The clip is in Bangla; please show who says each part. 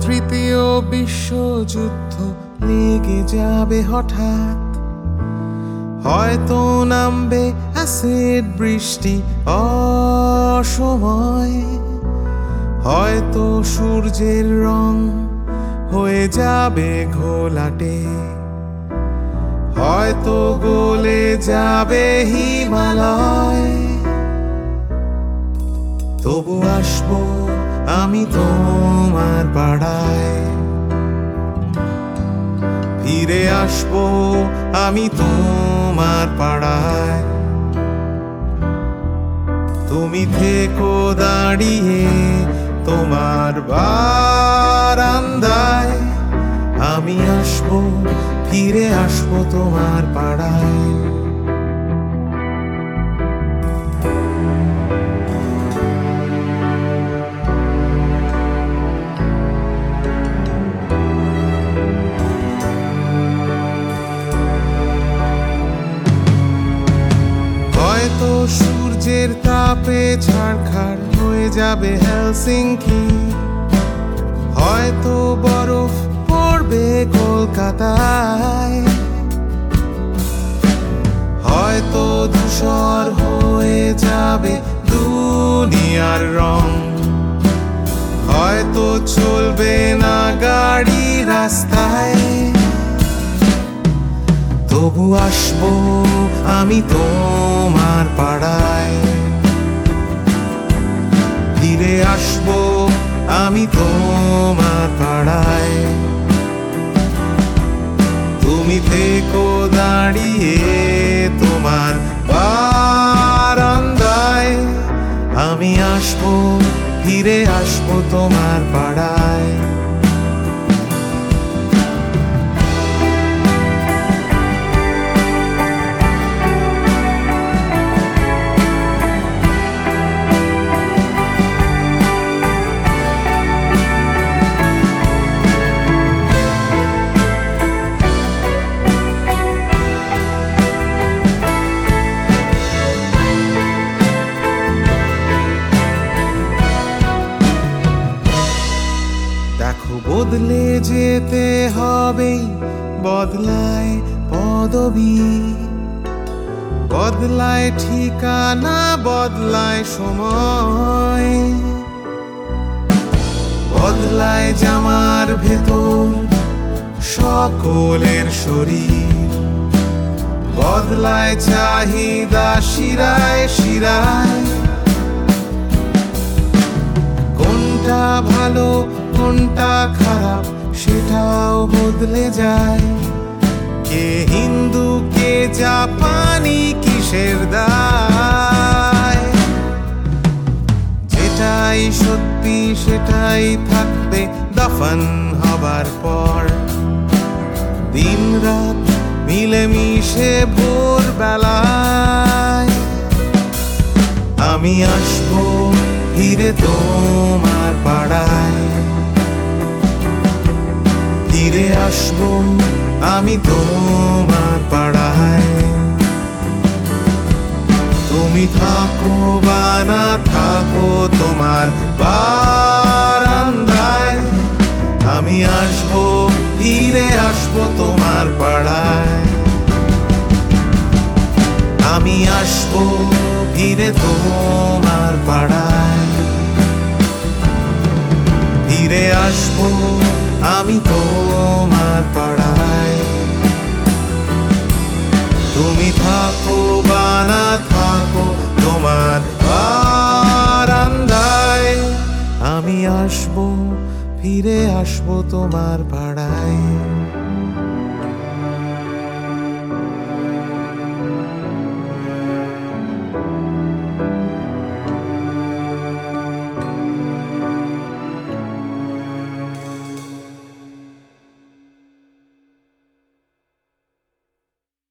Speaker 1: তৃতীয় বিশ্বযুদ্ধ লেগে যাবে হঠাৎ, হয়তো নামবে অ্যাসিড বৃষ্টি অসময়, হয়তো সূর্যের রং হয়ে যাবে ঘোলাটে, হয়তো গলে যাবে হিমালয়। তবু আসবো আমি তোমার পাড়ায়, ফিরে আসবো আমি তোমার পাড়ায়। তুমি থেকো দাঁড়িয়ে তোমার বারান্দায়, আমি আসবো ফিরে আসবো তোমার পাড়ায়। হয়তো সূর্যের তাপে ছারখার হয়ে যাবে হেলসিংকি, হয়তো বরফ পড়বে কলকাতায়, হয়তো ধূসর হয়ে যাবে দুনিয়ার রং, হয়তো চলবে না গাড়ি রাস্তায়। তবু আসবো আমি তোমার পাড়ায়, ফিরে আসবো আমি তোমার পাড়ায়। তুমি থেকো দাঁড়িয়ে তোমার বারান্দায়, আমি আসবো ফিরে আসবো তোমার পাড়ায়। বদলে যেতে হবে, বদলায় পদবী, বদলায় ঠিকানা, বদলায় সময়, বদলায় জামার ভেতর সকলের শরীর, বদলায় চাহিদা শিরায় শিরায়। কোনটা ভালো কোনটা খারাপ সেটাও বদলে যায়, কে হিন্দু কে জাপানি কিসের দায়। যেটাই সত্যি সেটাই থাকবে দফন হবার পর, দিন রাত মিলেমিশে ভোরবেলায়। আমি আসবো ফিরে তোমার পাড়ায়, ফিরে আসবো আমি তোমার পাড়ায়। তুমি থাকো বা না থাকো তোমার বারান্দায়, আমি আসবো ফিরে আসবো তোমার পাড়ায়। আমি আসবো ফিরে তোমার পাড়ায়, ফিরে আসবো আমি তোমার পাড়ায়। তুমি থাকো বা না থাকো তোমার বারান্দায়, আমি আসবো ফিরে আসবো তোমার পাড়ায়।